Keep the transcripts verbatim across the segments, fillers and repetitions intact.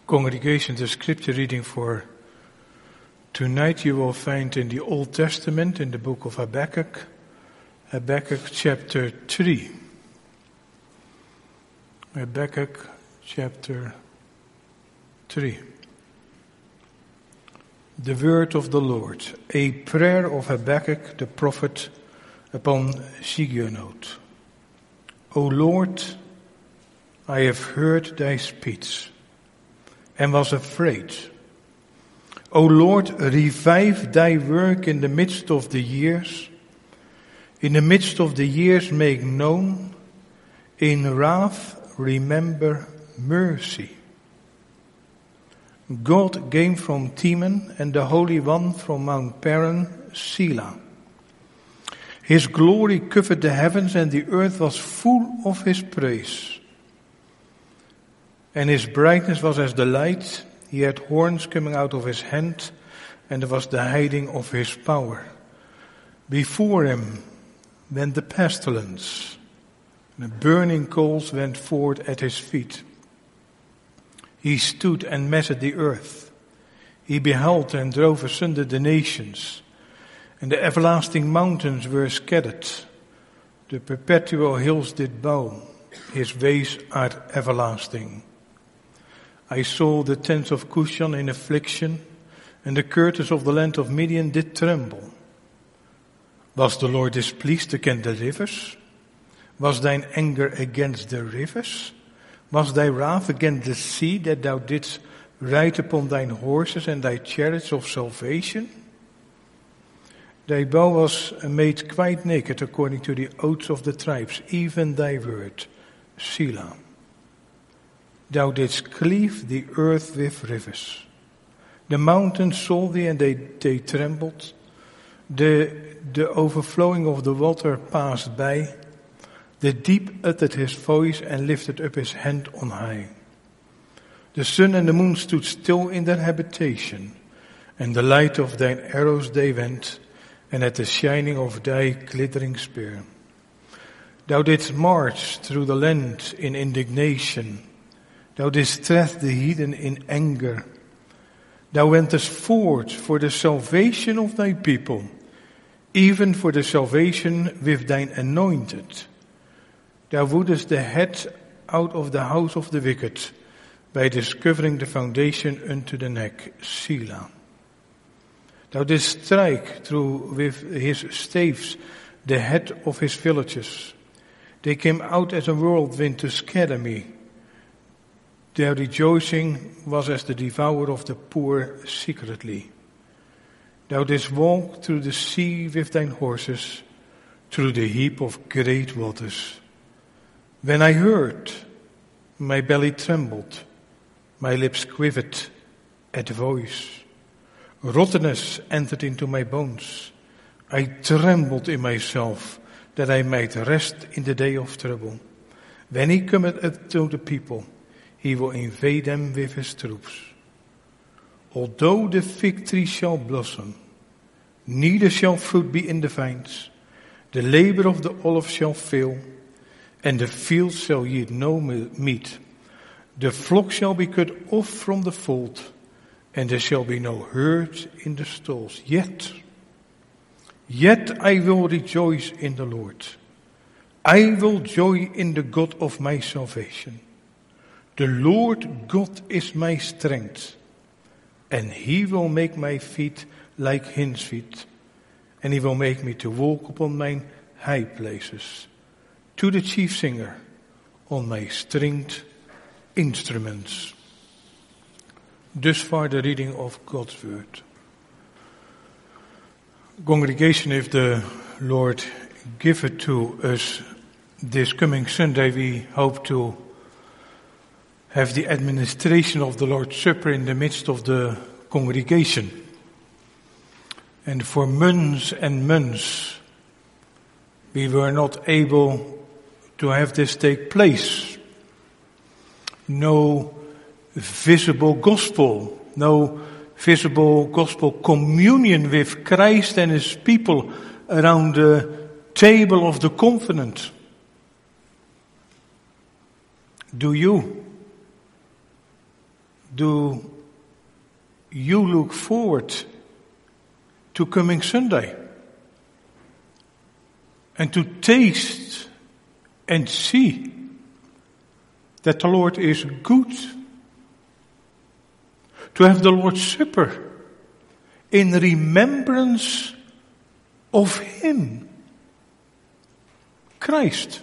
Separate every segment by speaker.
Speaker 1: Congregation, the scripture reading for tonight you will find in the Old Testament in the book of Habakkuk, Habakkuk chapter three. Habakkuk chapter three. The word of the Lord, a prayer of Habakkuk the prophet upon Shigionoth. O Lord, I have heard thy speech and was afraid. O Lord, revive thy work in the midst of the years. In the midst of the years make known. In wrath remember mercy. God came from Teman and the Holy One from Mount Paran, Selah. His glory covered the heavens and the earth was full of his praise. And his brightness was as the light. He had horns coming out of his hand, and there was the hiding of his power. Before him went the pestilence, and the burning coals went forth at his feet. He stood and measured the earth. He beheld and drove asunder the nations, and the everlasting mountains were scattered. The perpetual hills did bow. His ways are everlasting. I saw the tents of Cushan in affliction, and the curtains of the land of Midian did tremble. Was the Lord displeased against the rivers? Was thine anger against the rivers? Was thy wrath against the sea, that thou didst ride upon thine horses and thy chariots of salvation? Thy bow was made quite naked according to the oaths of the tribes, even thy word, Selah. Thou didst cleave the earth with rivers. The mountains saw thee and they, they trembled. The, the overflowing of the water passed by. The deep uttered his voice and lifted up his hand on high. The sun and the moon stood still in their habitation, and the light of thine arrows they went, and at the shining of thy glittering spear. Thou didst march through the land in indignation. Thou didst tread the heathen in anger. Thou wentest forth for the salvation of thy people, even for the salvation with thine anointed. Thou wouldest the head out of the house of the wicked, by discovering the foundation unto the neck, Selah. Thou didst strike through with his staves the head of his villages. They came out as a whirlwind to scatter me. Their rejoicing was as the devourer of the poor secretly. Thou didst walk through the sea with thine horses, through the heap of great waters. When I heard, my belly trembled, my lips quivered at the voice. Rottenness entered into my bones. I trembled in myself, that I might rest in the day of trouble. When he cometh up to the people, he will invade them with his troops. Although the fig tree shall blossom, neither shall fruit be in the vines, the labor of the olive shall fail, and the field shall yield no meat. The flock shall be cut off from the fold, and there shall be no herd in the stalls. Yet, yet I will rejoice in the Lord. I will joy in the God of my salvation. The Lord God is my strength, and he will make my feet like hinds feet, and he will make me to walk upon mine high places, to the chief singer on my stringed instruments. Thus far the reading of God's word. Congregation, if the Lord give it to us this coming Sunday, we hope to have the administration of the Lord's Supper in the midst of the congregation. And for months and months, we were not able to have this take place. No visible gospel, no visible gospel communion with Christ and his people around the table of the covenant. Do you? Do you look forward to coming Sunday? And to taste and see that the Lord is good? To have the Lord's Supper in remembrance of Him, Christ.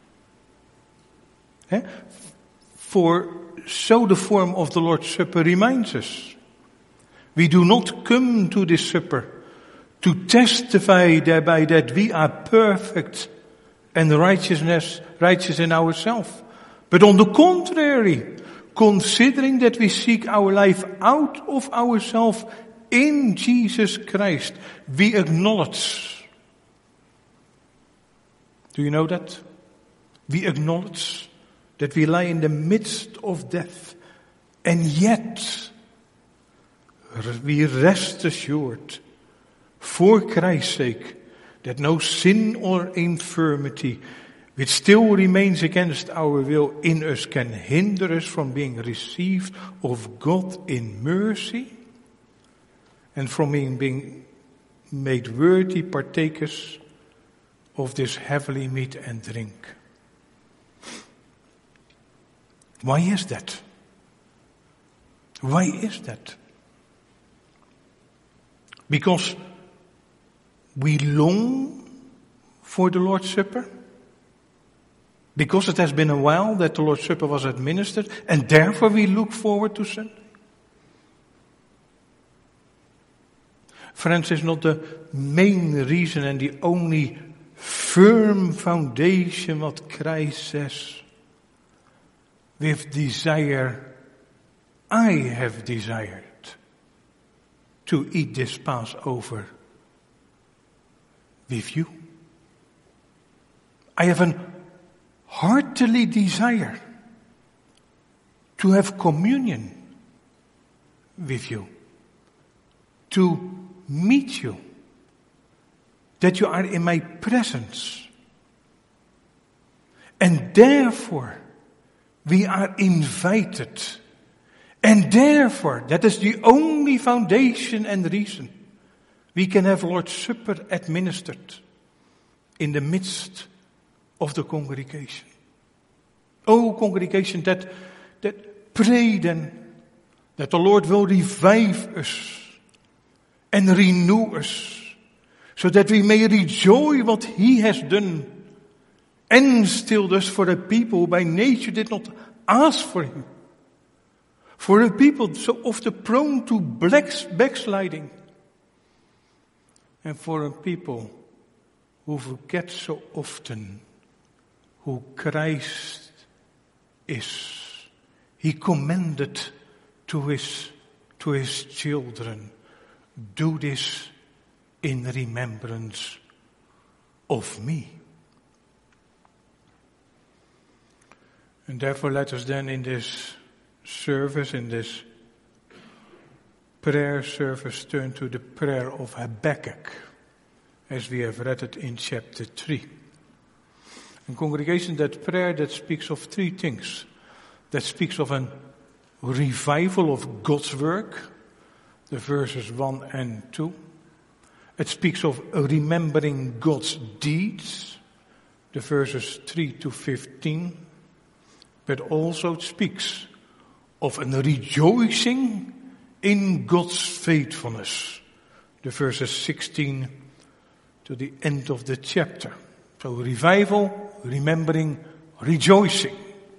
Speaker 1: Eh? For so the form of the Lord's Supper reminds us. We do not come to this supper to testify thereby that we are perfect and righteousness, righteous in ourselves. But on the contrary, considering that we seek our life out of ourselves in Jesus Christ, we acknowledge. Do you know that? We acknowledge that we lie in the midst of death, and yet we rest assured, for Christ's sake, that no sin or infirmity which still remains against our will in us can hinder us from being received of God in mercy and from being, being made worthy partakers of this heavenly meat and drink. Why is that? Why is that? Because we long for the Lord's Supper? Because it has been a while that the Lord's Supper was administered, and therefore we look forward to Sunday? Friends, is not the main reason and the only firm foundation what Christ says. With desire, I have desired to eat this Passover with you. I have an heartily desire to have communion with you, to meet you, that you are in my presence. And therefore, we are invited. And therefore, that is the only foundation and reason we can have Lord's Supper administered in the midst of the congregation. Oh, congregation, that, that pray then that the Lord will revive us and renew us so that we may rejoice what He has done and still does for a people who by nature did not ask for Him. For a people so often prone to backsliding. And for a people who forget so often who Christ is. He commanded to his, to his children, do this in remembrance of me. And therefore let us then in this service, in this prayer service, turn to the prayer of Habakkuk, as we have read it in chapter three. And congregation, that prayer that speaks of three things. That speaks of a revival of God's work, the verses one and two. It speaks of remembering God's deeds, the verses three to fifteen. But also it speaks of a rejoicing in God's faithfulness, the verses sixteen to the end of the chapter. So revival, remembering, rejoicing.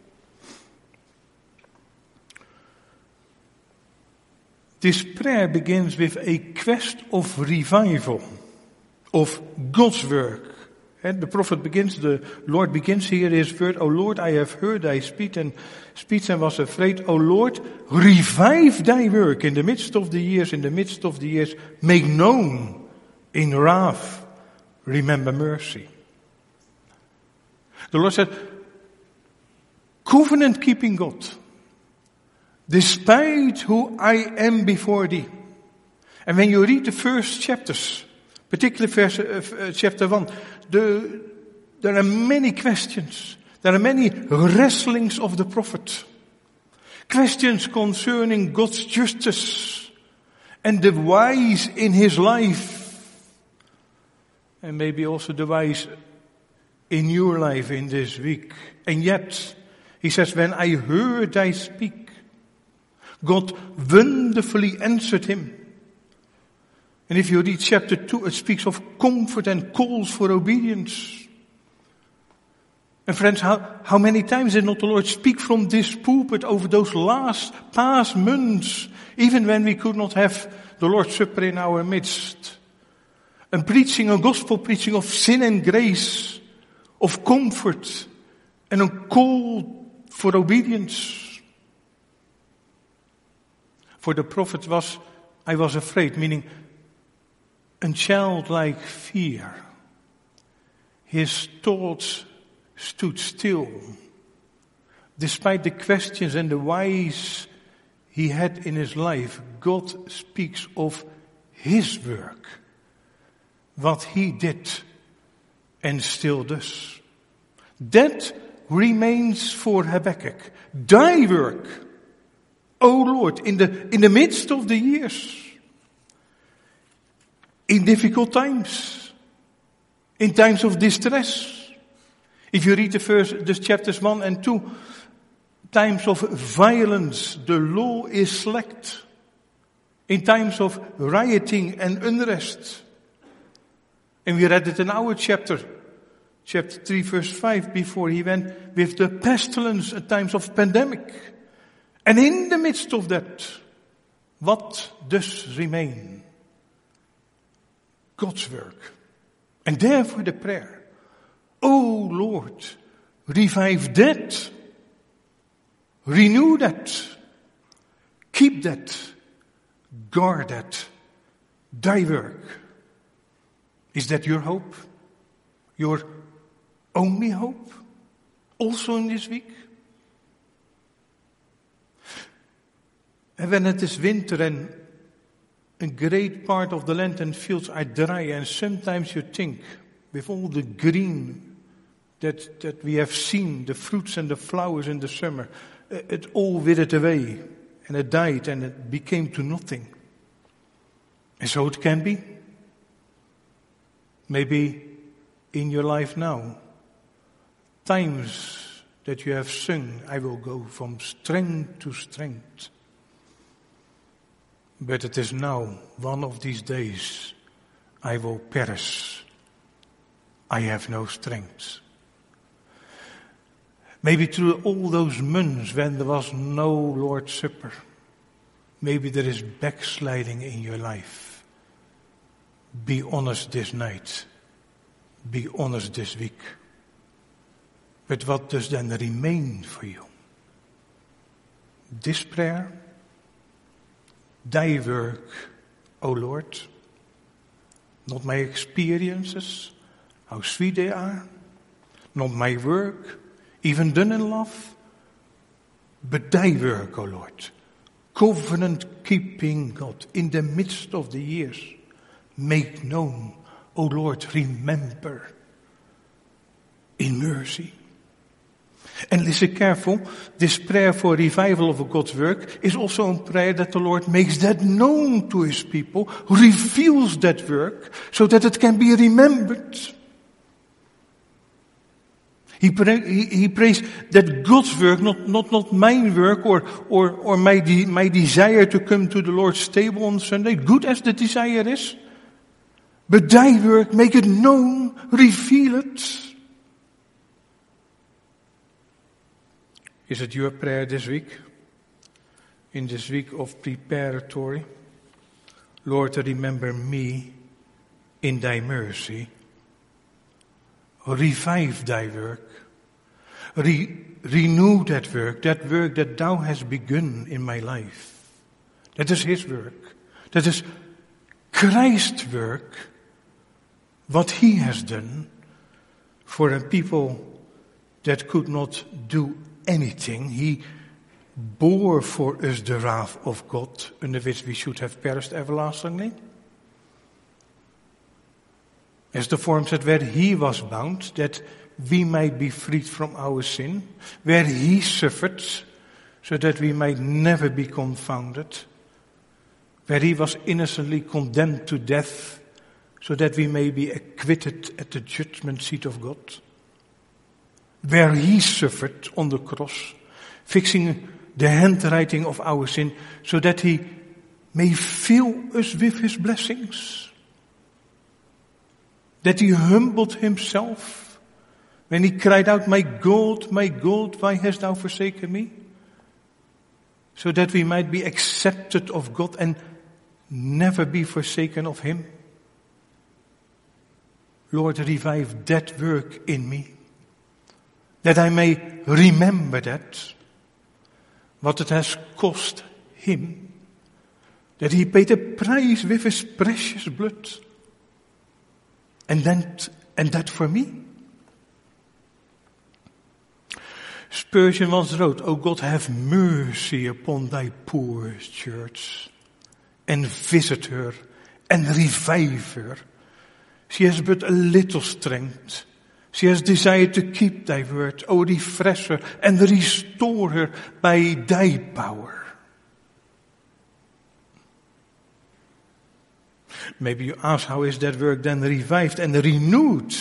Speaker 1: This prayer begins with a quest of revival, of God's work. And the prophet begins, the Lord begins here his word, O Lord, I have heard thy speech and speech and was afraid. O Lord, revive thy work in the midst of the years, in the midst of the years, make known in wrath, remember mercy. The Lord said, covenant keeping God, despite who I am before thee. And when you read the first chapters, particularly verse, uh, chapter one, the, there are many questions. There are many wrestlings of the prophet. Questions concerning God's justice and the whys in his life. And maybe also the whys in your life in this week. And yet, he says, when I heard I speak, God wonderfully answered him. And if you read chapter two, it speaks of comfort and calls for obedience. And friends, how, how many times did not the Lord speak from this pulpit over those last past months, even when we could not have the Lord's Supper in our midst? And preaching, a gospel preaching of sin and grace, of comfort, and a call for obedience. For the prophet was, I was afraid, meaning a childlike fear. His thoughts stood still. Despite the questions and the whys he had in his life, God speaks of his work, what he did and still does. That remains for Habakkuk. Thy work, O Lord, in the, in the midst of the years, in difficult times, in times of distress. If you read the first, the chapters one and two, times of violence, the law is slacked. In times of rioting and unrest. And we read it in our chapter, chapter three verse five, before he went with the pestilence at times of pandemic. And in the midst of that, what does remain? God's work. And therefore the prayer. Oh Lord, revive that. Renew that. Keep that. Guard that. Thy work. Is that your hope? Your only hope? Also in this week? And when it is winter and a great part of the land and fields are dry, and sometimes you think, with all the green that, that we have seen, the fruits and the flowers in the summer, it all withered away, and it died, and it became to nothing. And so it can be. Maybe in your life now, times that you have sung, I will go from strength to strength. But it is now, one of these days, I will perish. I have no strength. Maybe through all those months when there was no Lord's Supper, maybe there is backsliding in your life. Be honest this night. Be honest this week. But what does then remain for you? This prayer, thy work, O Lord, not my experiences, how sweet they are, not my work, even done in love, but thy work, O Lord, covenant-keeping God, in the midst of the years, make known, O Lord, remember, in mercy. And listen careful, this prayer for revival of God's work is also a prayer that the Lord makes that known to his people, reveals that work, so that it can be remembered. He, pray, he, he prays that God's work, not, not, not my work or, or, or my, de, my desire to come to the Lord's table on Sunday, good as the desire is, but thy work, make it known, reveal it. Is it your prayer this week? In this week of preparatory? Lord, remember me in thy mercy. Revive thy work. Re- renew that work, that work that thou hast begun in my life. That is his work. That is Christ's work. What he has done for a people that could not do anything. He bore for us the wrath of God, under which we should have perished everlastingly. As the form said, where he was bound, that we might be freed from our sin, where he suffered, so that we might never be confounded, where he was innocently condemned to death, so that we may be acquitted at the judgment seat of God, where he suffered on the cross, fixing the handwriting of our sin, so that he may fill us with his blessings. That he humbled himself when he cried out, "My God, my God, why hast thou forsaken me?" So that we might be accepted of God and never be forsaken of him. Lord, revive that work in me, that I may remember that, what it has cost him, that he paid a price with his precious blood, and then, and that for me. Spurgeon once wrote, "O God, have mercy upon thy poor church, and visit her, and revive her. She has but a little strength. She has desired to keep thy word. O refresh her, and restore her by thy power." Maybe you ask, how is that work then revived and renewed?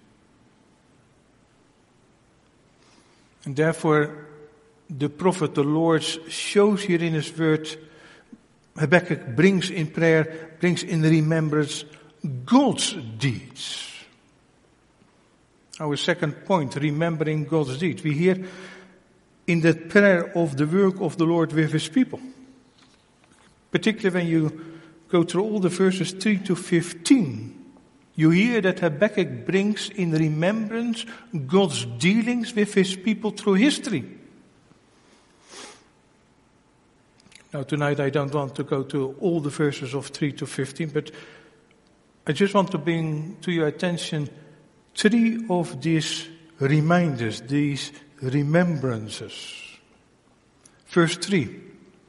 Speaker 1: And therefore, the prophet, the Lord, shows here in his word, Habakkuk brings in prayer, brings in remembrance God's deeds. Our second point, remembering God's deeds. We hear in that prayer of the work of the Lord with his people. Particularly when you go through all the verses three to fifteen. You hear that Habakkuk brings in remembrance God's dealings with his people through history. Now tonight I don't want to go to all the verses of three to fifteen, but I just want to bring to your attention three of these reminders, these remembrances. Verse three.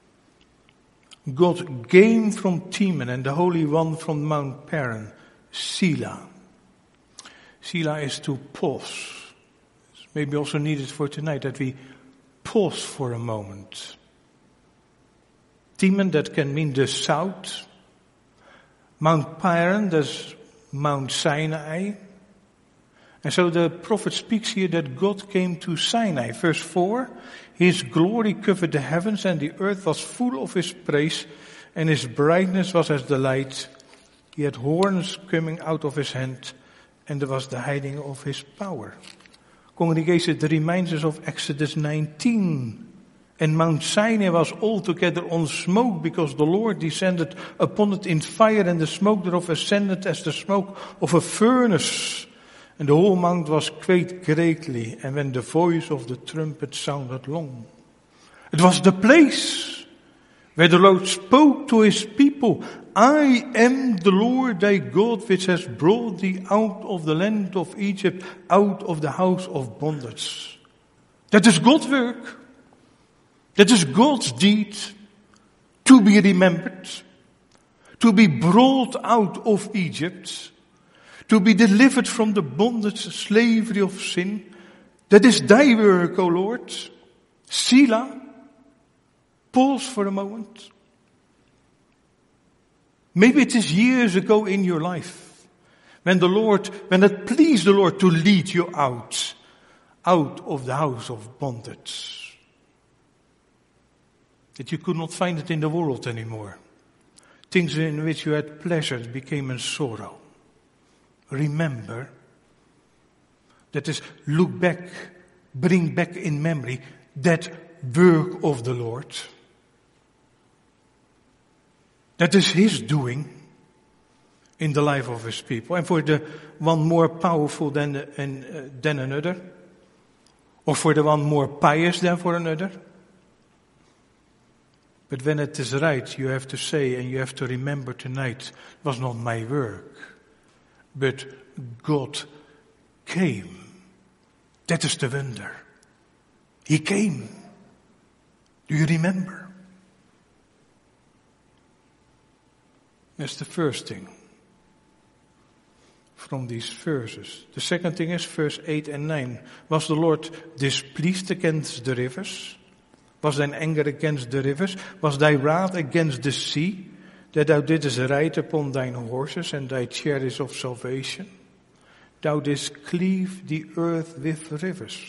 Speaker 1: God came from Teman and the Holy One from Mount Paran. Selah. Selah is to pause. It's maybe also needed for tonight that we pause for a moment. Teman, that can mean the south. Mount Paran, that's Mount Sinai. And so the prophet speaks here that God came to Sinai. Verse four, his glory covered the heavens and the earth was full of his praise and his brightness was as the light. He had horns coming out of his hand and there was the hiding of his power. Congregation, it reminds us of Exodus nineteen. And Mount Sinai was altogether on smoke because the Lord descended upon it in fire and the smoke thereof ascended as the smoke of a furnace. And the whole mount was quaked greatly, and when the voice of the trumpet sounded long. It was the place where the Lord spoke to his people. I am the Lord thy God, which has brought thee out of the land of Egypt, out of the house of bondage. That is God's work. That is God's deed to be remembered, to be brought out of Egypt, to be delivered from the bondage, slavery of sin. That is thy work, O Lord. Selah. Pause for a moment. Maybe it is years ago in your life when the Lord, when it pleased the Lord to lead you out, out of the house of bondage. That you could not find it in the world anymore. Things in which you had pleasure became a sorrow. Remember, that is, look back, bring back in memory that work of the Lord. That is his doing in the life of his people. And for the one more powerful than, uh, than another, or for the one more pious than for another. But when it is right, you have to say and you have to remember tonight, it was not my work. But God came. That is the wonder. He came. Do you remember? That's the first thing from these verses. The second thing is verse eight and nine. Was the Lord displeased against the rivers? Was thine anger against the rivers? Was thy wrath against the sea? That thou didst ride upon thine horses and thy chariots of salvation? Thou didst cleave the earth with rivers.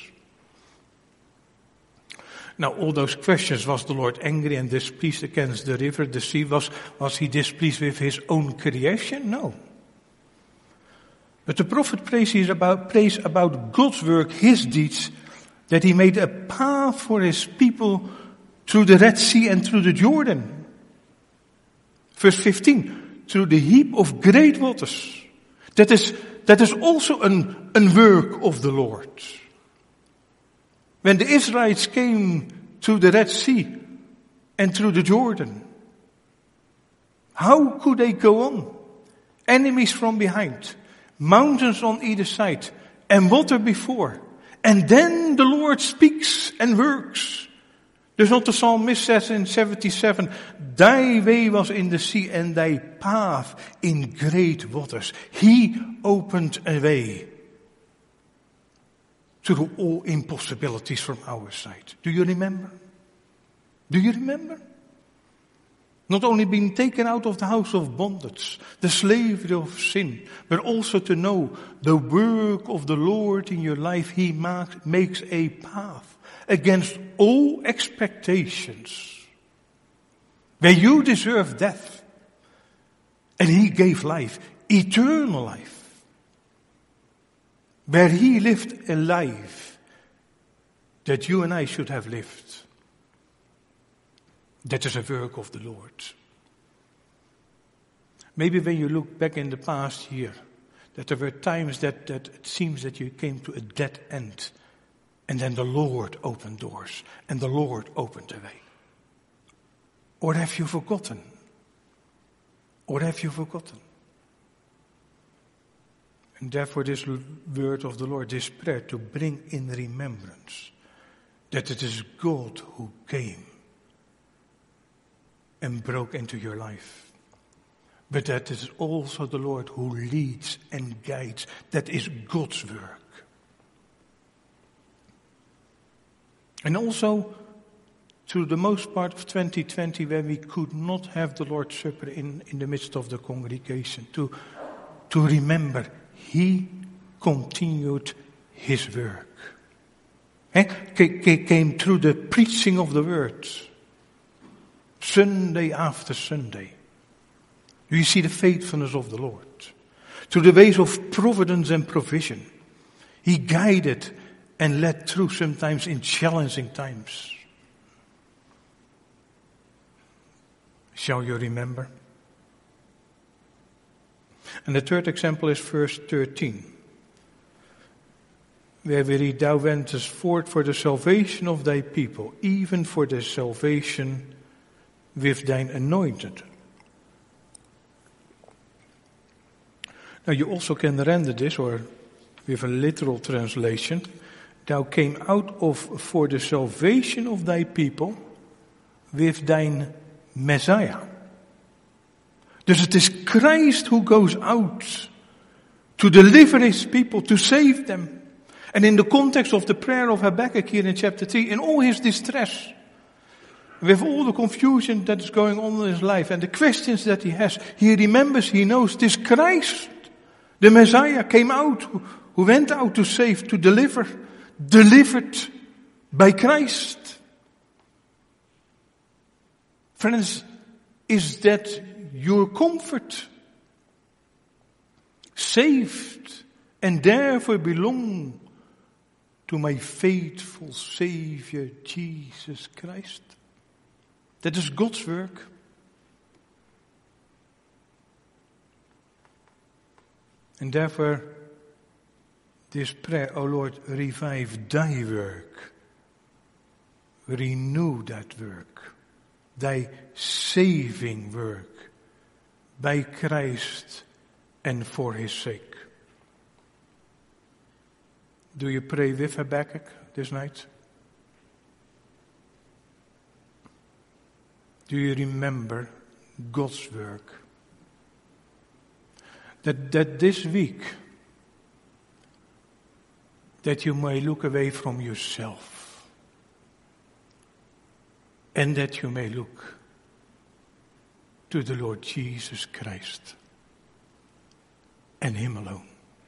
Speaker 1: Now all those questions, was the Lord angry and displeased against the river, the sea? Was, was he displeased with his own creation? No. But the prophet prays about, prays about God's work, his deeds, that he made a path for his people through the Red Sea and through the Jordan. Verse fifteen, through the heap of great waters. That is, that is also an, an work of the Lord. When the Israelites came through the Red Sea and through the Jordan, how could they go on? Enemies from behind, mountains on either side, and water before. And then the Lord speaks and works. Dus what the psalmist says in seventy-seven, thy way was in the sea and thy path in great waters. He opened a way through all impossibilities from our side. Do you remember? Do you remember? Not only being taken out of the house of bondage, the slavery of sin, but also to know the work of the Lord in your life. He makes a path against all expectations. Where you deserve death. And he gave life, eternal life. Where he lived a life that you and I should have lived. That is a work of the Lord. Maybe when you look back in the past year, that there were times that, that it seems that you came to a dead end. And then the Lord opened doors. And the Lord opened a way. Or have you forgotten? Or have you forgotten? And therefore this word of the Lord, this prayer, to bring in remembrance that it is God who came and broke into your life. But that is also the Lord who leads and guides. That is God's work. And also, through the most part of twenty twenty, where we could not have the Lord's Supper in, in the midst of the congregation, to, to remember, he continued his work. He came through the preaching of the word. Sunday after Sunday. You see the faithfulness of the Lord. Through the ways of providence and provision. He guided and led through sometimes in challenging times. Shall you remember? And the third example is verse thirteen. Where we read, thou wentest forth for the salvation of thy people, even for the salvation with thine anointed. Now you also can render this, or with a literal translation, thou came out of for the salvation of thy people with thine Messiah. Dus het is Christ who goes out to deliver his people, to save them. And in the context of the prayer of Habakkuk here in chapter three, in all his distress, with all the confusion that is going on in his life and the questions that he has, he remembers, he knows this Christ, the Messiah, came out, who, who went out to save, to deliver, delivered by Christ. Friends, is that your comfort? Saved and therefore belong to my faithful Savior, Jesus Christ. That is God's work. And therefore, this prayer, O Lord, revive thy work. Renew that work. Thy saving work by Christ and for his sake. Do you pray with Habakkuk this night? Do you remember God's work? That, that this week, that you may look away from yourself. and that you may look to the Lord Jesus Christ and Him alone.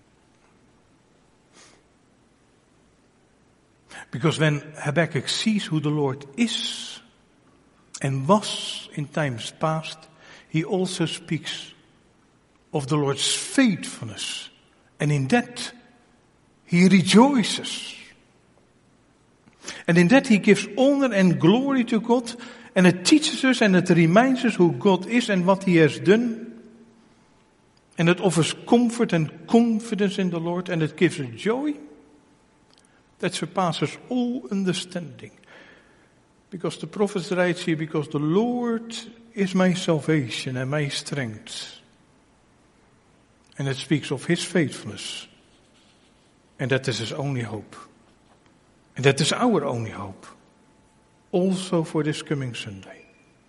Speaker 1: Because when Habakkuk sees who the Lord is and was in times past, he also speaks of the Lord's faithfulness. And in that, he rejoices. And in that, he gives honor and glory to God. And it teaches us and it reminds us who God is and what He has done. And it offers comfort and confidence in the Lord. And it gives us joy that surpasses all understanding. Because the prophet writes here, because the Lord is my salvation and my strength. And it speaks of His faithfulness. And that is His only hope. And that is our only hope. Also for this coming Sunday.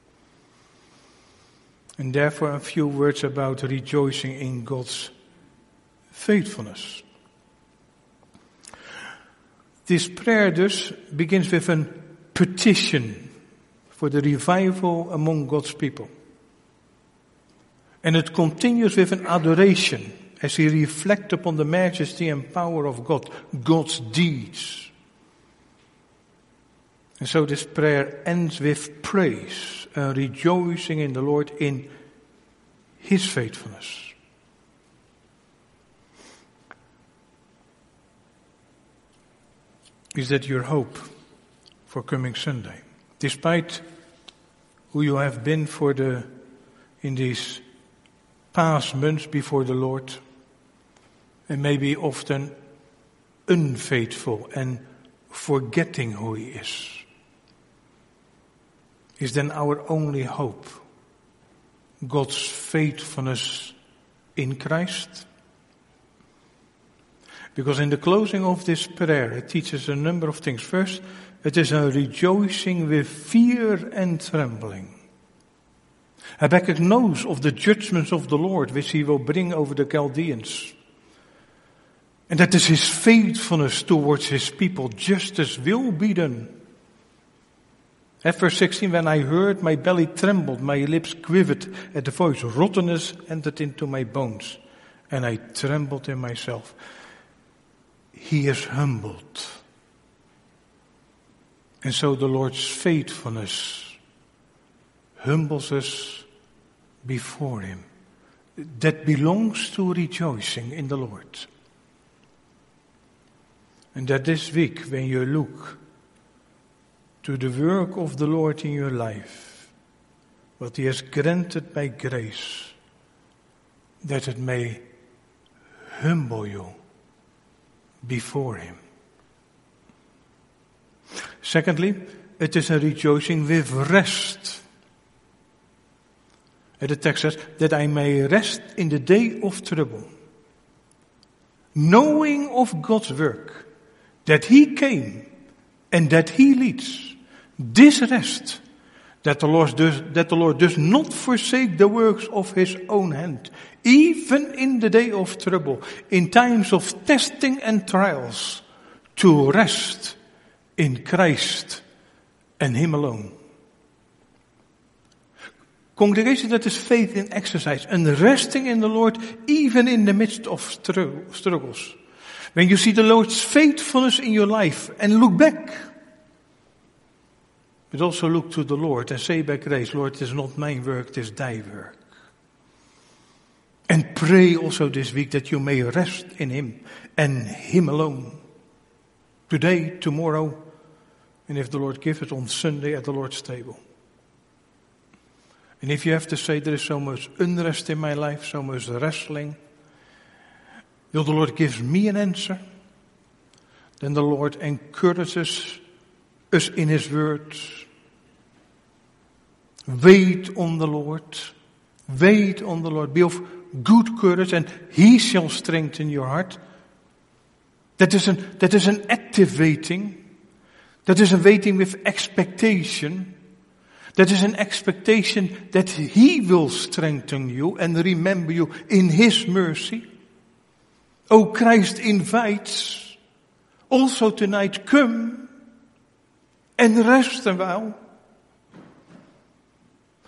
Speaker 1: And therefore a few words about rejoicing in God's faithfulness. This prayer thus begins with a petition for the revival among God's people. And it continues with an adoration as we reflect upon the majesty and power of God, God's deeds. And so this prayer ends with praise, and rejoicing in the Lord in His faithfulness. Is that your hope for coming Sunday? Despite who you have been for the, in these past months before the Lord, and maybe often unfaithful and forgetting who He is, is then our only hope God's faithfulness in Christ? Because in the closing of this prayer, it teaches a number of things. First, it is a rejoicing with fear and trembling. Habakkuk knows of the judgments of the Lord, which He will bring over the Chaldeans. And that is His faithfulness towards His people. Justice will be done. At verse sixteen, when I heard, my belly trembled, my lips quivered at the voice. Rottenness entered into my bones, and I trembled in myself. He is humbled. And so the Lord's faithfulness humbles us before Him. That belongs to rejoicing in the Lord. And that this week, when you look to the work of the Lord in your life, what He has granted by grace, that it may humble you before Him. Secondly, it is a rejoicing with rest. And the text says, that I may rest in the day of trouble, knowing of God's work, that He came and that He leads. This rest, that the Lord does, that the Lord does not forsake the works of His own hand, even in the day of trouble, in times of testing and trials, to rest in Christ and Him alone. Congregation, that is faith in exercise, and resting in the Lord even in the midst of struggles. When you see the Lord's faithfulness in your life and look back, but also look to the Lord and say by grace, Lord, it is not my work, it is Thy work. And pray also this week that you may rest in Him and Him alone. Today, tomorrow, and if the Lord gives it on Sunday at the Lord's table. And if you have to say there is so much unrest in my life, so much wrestling, will the Lord give me an answer? Then the Lord encourages us in His word. Wait on the Lord. Wait on the Lord. Be of good courage, and He shall strengthen your heart. That is an, that is an active waiting. That is a waiting with expectation. That is an expectation that He will strengthen you and remember you in His mercy. Oh, Christ invites also tonight, come and rest a while.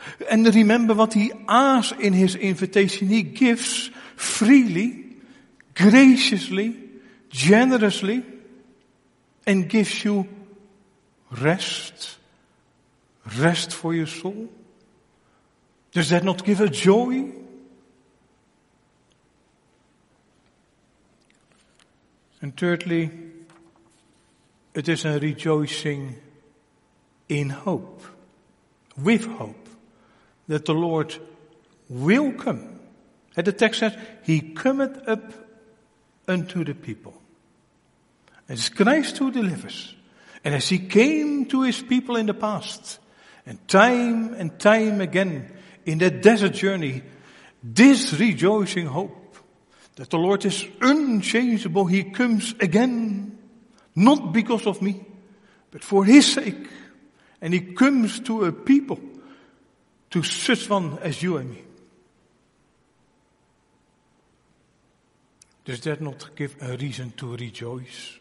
Speaker 1: And remember what he asks in his invitation. He gives freely, graciously, generously, and gives you rest. Rest for your soul. Does that not give a joy? And thirdly, it is a rejoicing in hope, with hope, that the Lord will come. And the text says, He cometh up unto the people. And it's Christ who delivers. And as He came to His people in the past, and time and time again in that desert journey, this rejoicing hope that the Lord is unchangeable, He comes again, not because of me, but for His sake. And He comes to a people, to such one as you and me. Does that not give a reason to rejoice?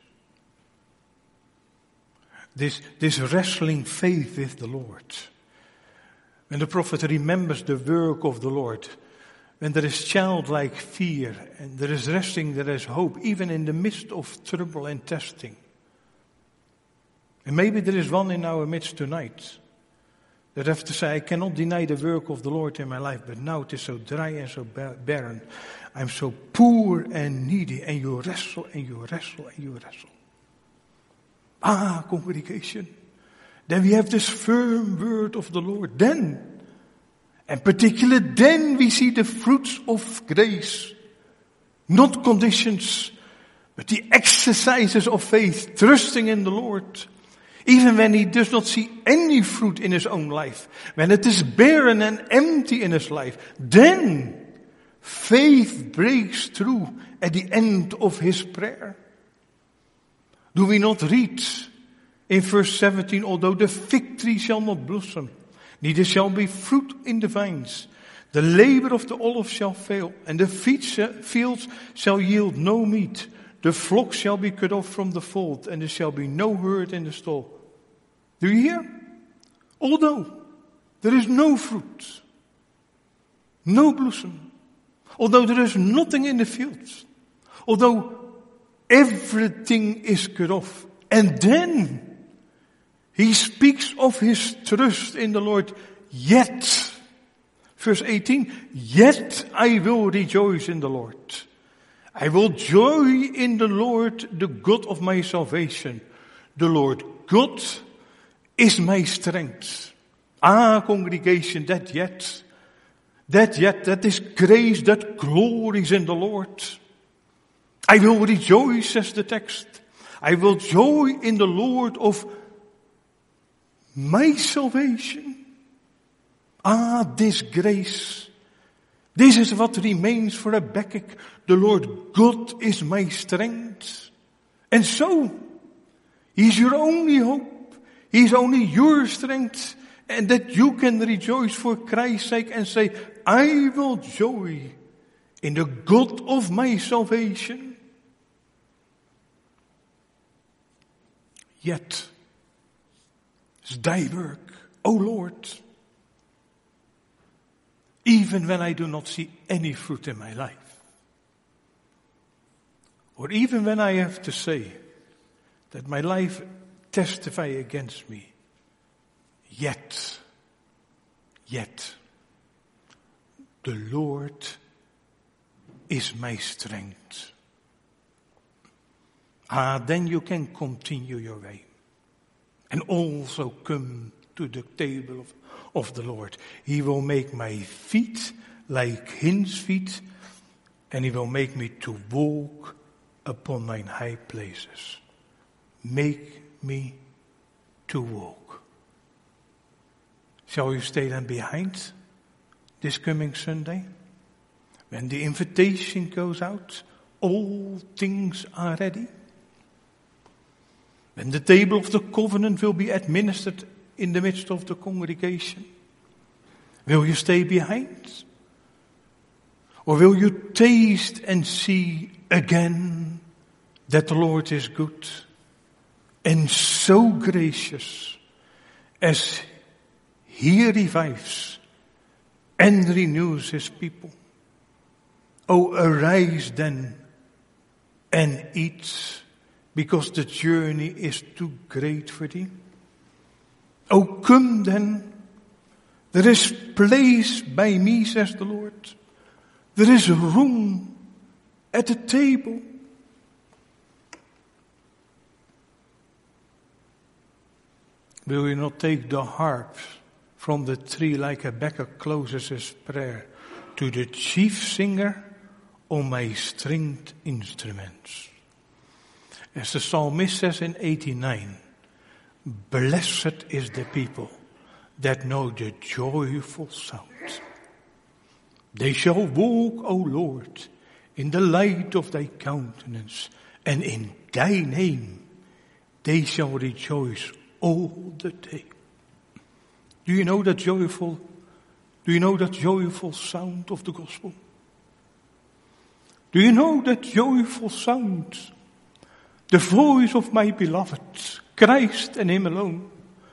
Speaker 1: This, this wrestling faith with the Lord. When the prophet remembers the work of the Lord, when there is childlike fear, and there is resting, there is hope, even in the midst of trouble and testing. And maybe there is one in our midst tonight that have to say, I cannot deny the work of the Lord in my life, but now it is so dry and so barren. I'm so poor and needy, and you wrestle, and you wrestle, and you wrestle. Ah, congregation. Then we have this firm word of the Lord. Then, and particularly then we see the fruits of grace. Not conditions, but the exercises of faith, trusting in the Lord. Even when he does not see any fruit in his own life, when it is barren and empty in his life, then faith breaks through at the end of his prayer. Do we not read in verse seventeen, although the fig tree shall not blossom, neither shall be fruit in the vines, the labor of the olive shall fail, and the fields shall yield no meat. The flock shall be cut off from the fold, and there shall be no herd in the stall. Do you hear? Although there is no fruit, no blossom, although there is nothing in the fields, although everything is cut off, and then he speaks of his trust in the Lord, yet, verse eighteen, yet I will rejoice in the Lord. I will joy in the Lord, the God of my salvation. The Lord God is my strength. Ah, congregation, that yet, that yet, that is grace, that glories in the Lord. I will rejoice, says the text. I will joy in the Lord of my salvation. Ah, this grace. This is what remains for Habakkuk. The Lord God is my strength. And so, He's your only hope. He's only your strength. And that you can rejoice for Christ's sake and say, I will joy in the God of my salvation. Yet, it's thy work, O Lord. Even when I do not see any fruit in my life. Or even when I have to say that my life testify against me. Yet, yet, the Lord is my strength. Ah, then you can continue your way. And also come to the table of, of the Lord. He will make my feet like hinds' feet, and He will make me to walk upon mine high places. Make me to walk. Shall you stay then behind this coming Sunday? When the invitation goes out, all things are ready. When the table of the covenant will be administered in the midst of the congregation, will you stay behind? Or will you taste and see again that the Lord is good and so gracious as He revives and renews his people. Oh, arise then and eat, because the journey is too great for thee. Oh, come then. There is place by me, says the Lord. There is room at the table. Will you not take the harp from the tree like Habakkuk closes his prayer to the chief singer on my stringed instruments? As the psalmist says in eighty-nine, blessed is the people that know the joyful sound. They shall walk, O Lord, in the light of thy countenance, and in thy name they shall rejoice all the day. Do you know that joyful, do you know that joyful sound of the gospel? Do you know that joyful sound? The voice of my beloved, Christ and him alone.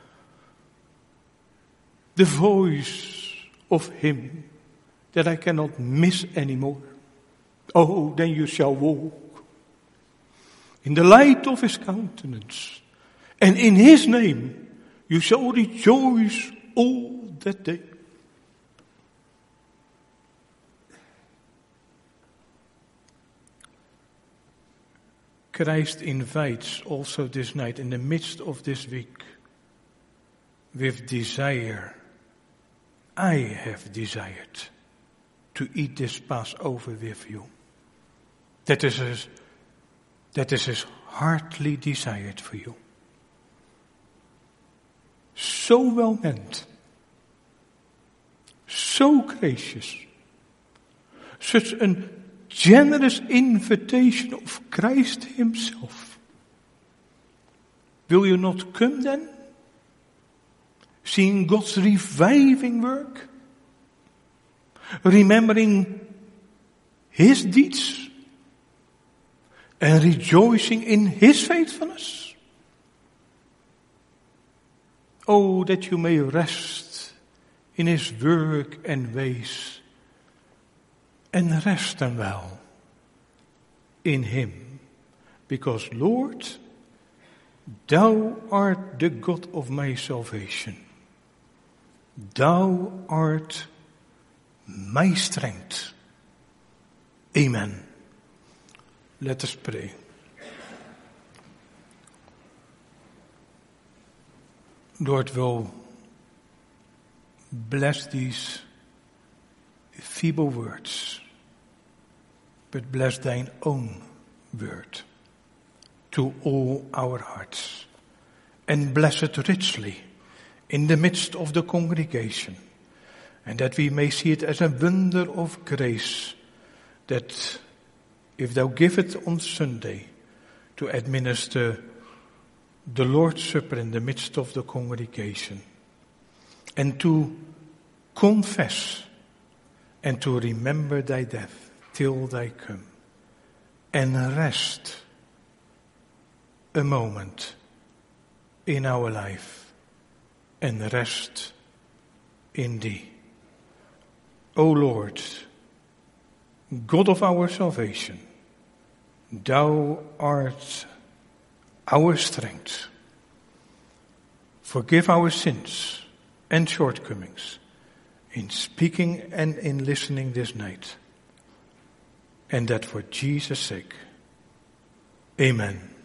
Speaker 1: The voice of him that I cannot miss anymore. Oh, then you shall walk in the light of his countenance, and in his name you shall rejoice all that day. Christ invites also this night, in the midst of this week, with desire. I have desired to eat this Passover with you. That is his, that is his heartily desired for you. So well meant, so gracious, such a generous invitation of Christ himself. Will you not come then? Seeing God's reviving work, remembering his deeds, and rejoicing in his faithfulness. Oh, that you may rest in his work and ways, and rest and well in him, because Lord, thou art the God of my salvation. Thou art my strength. Amen. Let us pray. Lord, will bless these feeble words, but bless thine own word to all our hearts, and bless it richly in the midst of the congregation, and that we may see it as a wonder of grace, that if thou give it on Sunday to administer the Lord's Supper in the midst of the congregation, and to confess and to remember thy death till thy come, and rest a moment in our life, and rest in thee. O Lord, God of our salvation, thou art our strength. Forgive our sins and shortcomings in speaking and in listening this night, and that for Jesus' sake. Amen.